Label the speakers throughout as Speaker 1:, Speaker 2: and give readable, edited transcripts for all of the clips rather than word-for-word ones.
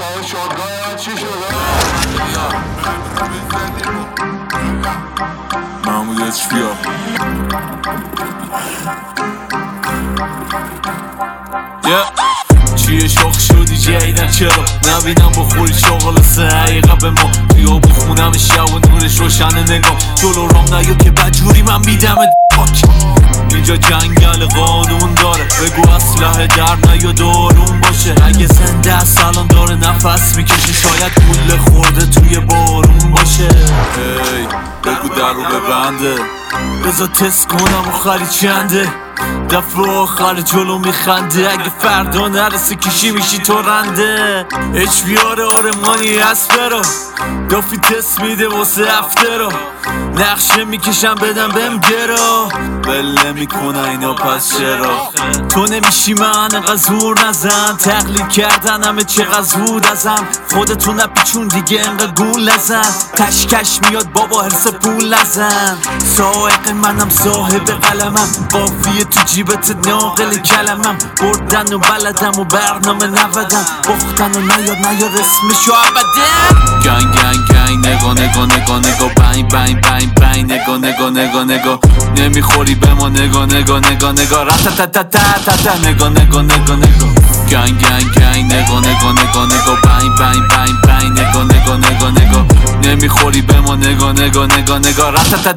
Speaker 1: شادگاه من چی شده؟ محمود اشفیا چیه شاخ شدی جیدن چرا نبینم بخوری شاغل حقیقت به ما بیا بخونم شب و نورش روشن نگاه جلو رام نیا که بدجوری من بیدمت اینجا جنگل قانون داره بگو اسلحه در نیا دارون باشه اگه زنده است الان داره نفس میکشه شاید گوله خورده توی بارون باشه هی بگو در رو ببنده بذار تست کنم آخری چنده دفعه آخر جلو میخنده اگه فردا نرسه کشی میشی تو رنده اچ بیاره آرمانی هست برا دافی تست میده واسه هفته را نقشه میکشم بدم بهم گرا بله میکنه اینا پس چرا تو نمیشی من غزور نزن تقلید کردن همه چقدر زود ازم خودتو نپیچون دیگه انقدر گول نزن کشکش میاد بابا حرس پول نزن سائق منم صاحب قلمم قافیه تو جیبت ناقل کلمم بردن و بلدم و برنامه نودم باختن و نیاد اسمشو ابدا گنگ گنگ گنگ نگاه نگاه نگاه نگاه بنگ بنگ بنگ بنگ نگاه نگاه نگاه نگاه نمیخوری به ما نگاه نگاه نگاه نگاه رتتتتتت نگاه نگاه نگاه نگاه گنگ گنگ گنگ نگاه نگاه نگاه نگاه بنگ بنگ بنگ بنگ نگاه نگاه نگاه نگاه نمیخوری به ما نگاه نگاه نگاه نگاه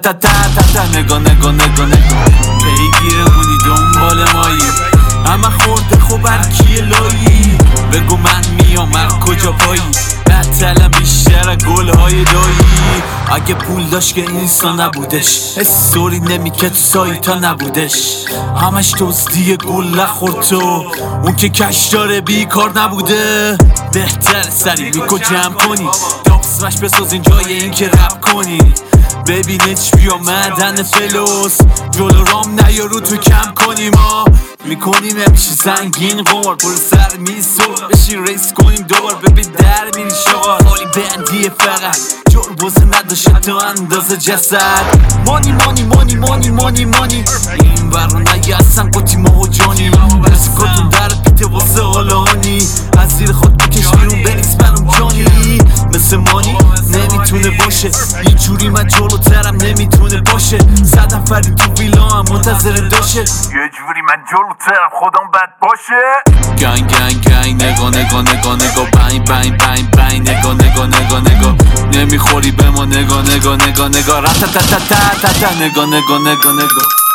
Speaker 1: رتتتتتت نگاه نگاه نگاه نگاه پیگیرمونی دنبال مایی اما خورده خوب هرکیه لایی بگو من میام هر کجا پایی بطلم بیشتر گلهای دایی اگه پول داشت که اینستا نبودش استوری نمیکرد سایتا نبودش همش دزدی گل نخورد تو اون که کش داره بیکار نبوده بهتر سری میکو جمع کنی داپسمش بسازین جای این که رپ کنی ببین اچ بیا مدن فلوس جلو رام نیارو تو کم کنیم ما میکنیم همیشه زنگین قمار برو سر میسور بشین ریس کنیم دوبار ببین در میری شغال حالی بندیه فقط جربوزه نداشته تو اندازه جسد مانی مانی مانی مانی مانی مانی این برا نگه اصلا قطی ما و جانی برسی کتون در پیته واسه حالانی از زیر خود بکش بیرون بریز برام جانی مثل مانی نمیتونه باشه اینجوری من جلوترم نمیتونه باشه 100 نفری تو ویلا هم منتظر داشه یه جوری من جلوترم خودم بد باشه گنگ گنگ گنگ نگاه نگاه نگاه نگاه بنگ بنگ بنگ بنگ نگاه نگاه نگاه نگاه نمیخوری به ما نگاه نگاه نگاه نگاه رتتتتتت نگاه نگاه نگاه نگاه